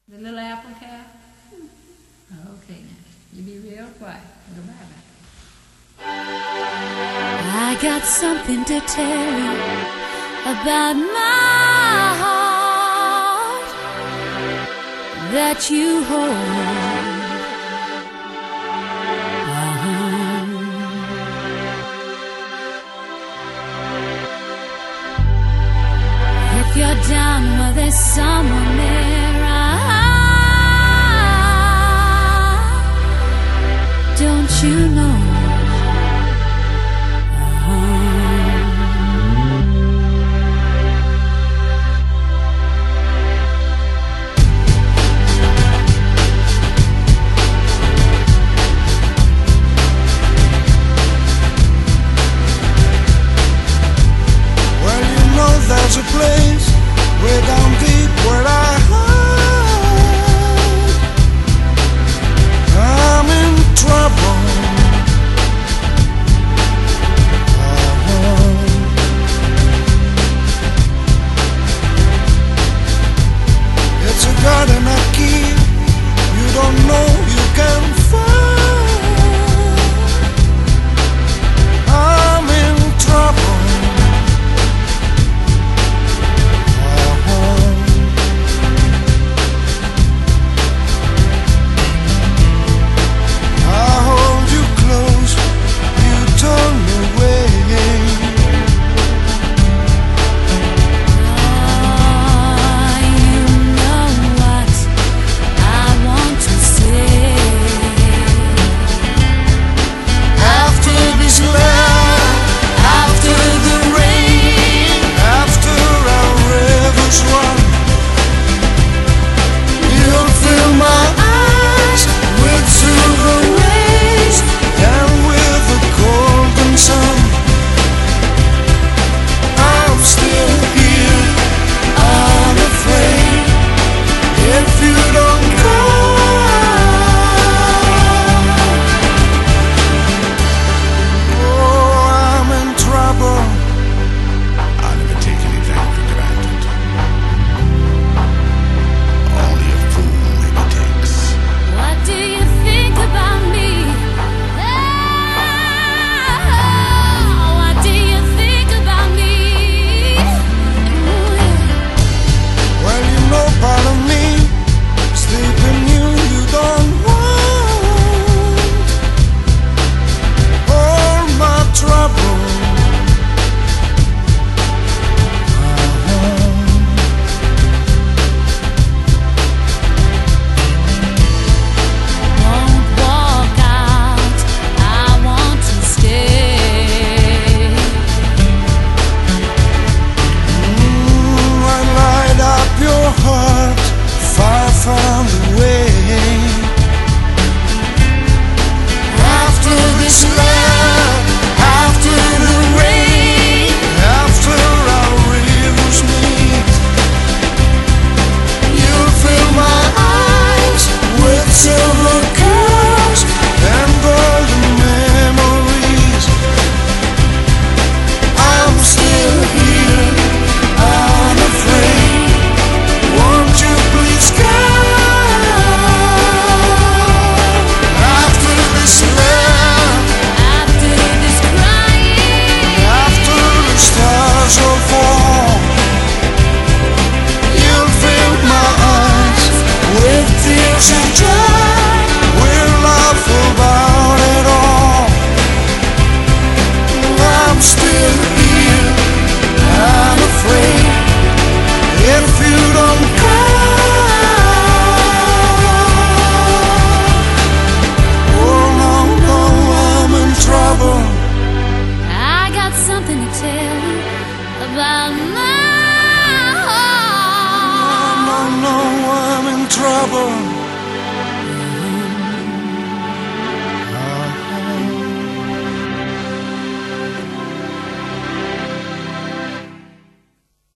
The little apple cart? Okay, now. You be real quiet. Goodbye. I got something to tell you about my heart that you hold. If you're down where there's someone there, don't you know? There's a place way down deep where I hide. I'm in trouble. It's a garden I keep. You don't know you can find. I'm in trouble. About my heart. No, I'm in trouble.